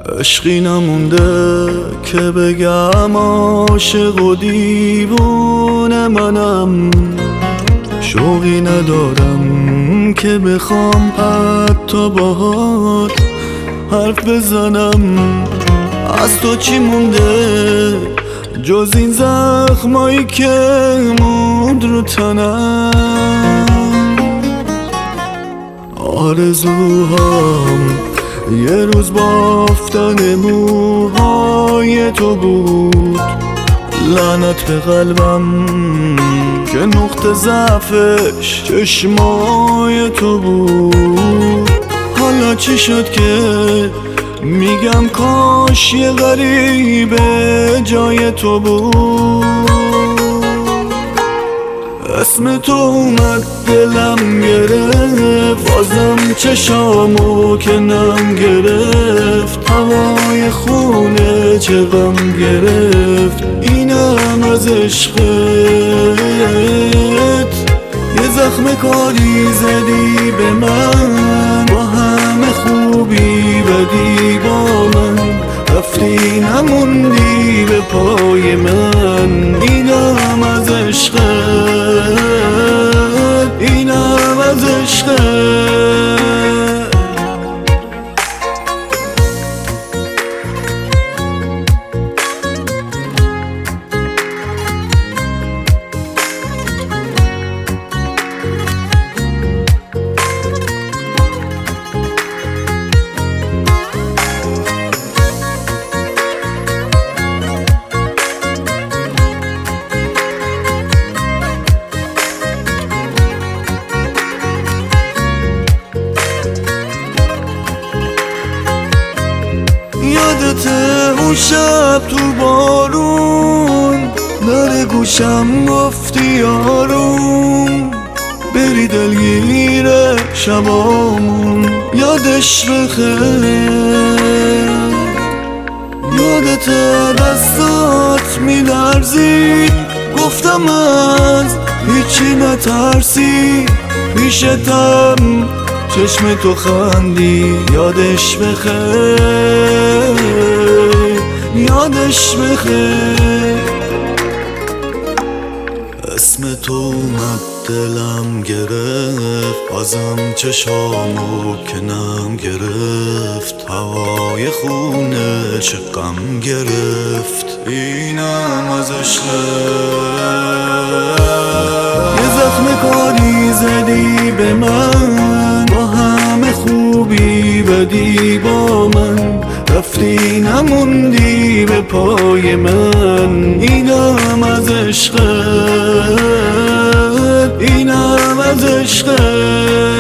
عشقی نمونده که بگم عاشق و دیوونه منم، شوقی ندارم که بخوام حتی باهات حرف بزنم. از تو چی مونده جز این زخمایی که موند رو تنم؟ آرزوهام یه روز بافتن موهای تو بود، لعنت به قلبم که نقطه ضعفش چشمای تو بود. حالا چی شد که میگم کاش یه غریبه جای تو بود. اسم تو اومد دلم گرفت، بازم چشامو که نم گرفت، هوای خونه چه غم گرفت. اینم از عشقت، یه زخم کاری زدی به من، با همه خوبی بدی با من، رفتی نموندی به پای من. اینم از عشقت، اینم از عشقت. یادته اون شب تو بارون، در گوشم گفتی آروم، بری دلگیر شبامون یادش بخیر. یادته دستات میلرزید، گفتم از هیچی نترسی، پیشتم چشم تو خندی. یادش بخیر، یادش بخیر. اسم تو اومد دلم گرفت، بازم چشامو که نم گرفت، هوای خونه چه غم گرفت. اینم از عشقت، یه زخم کاری زدی به من، با همه خوبی بدی با من، رفتی نموندی به پای من. اینم از عشقت، اینم از عشقت.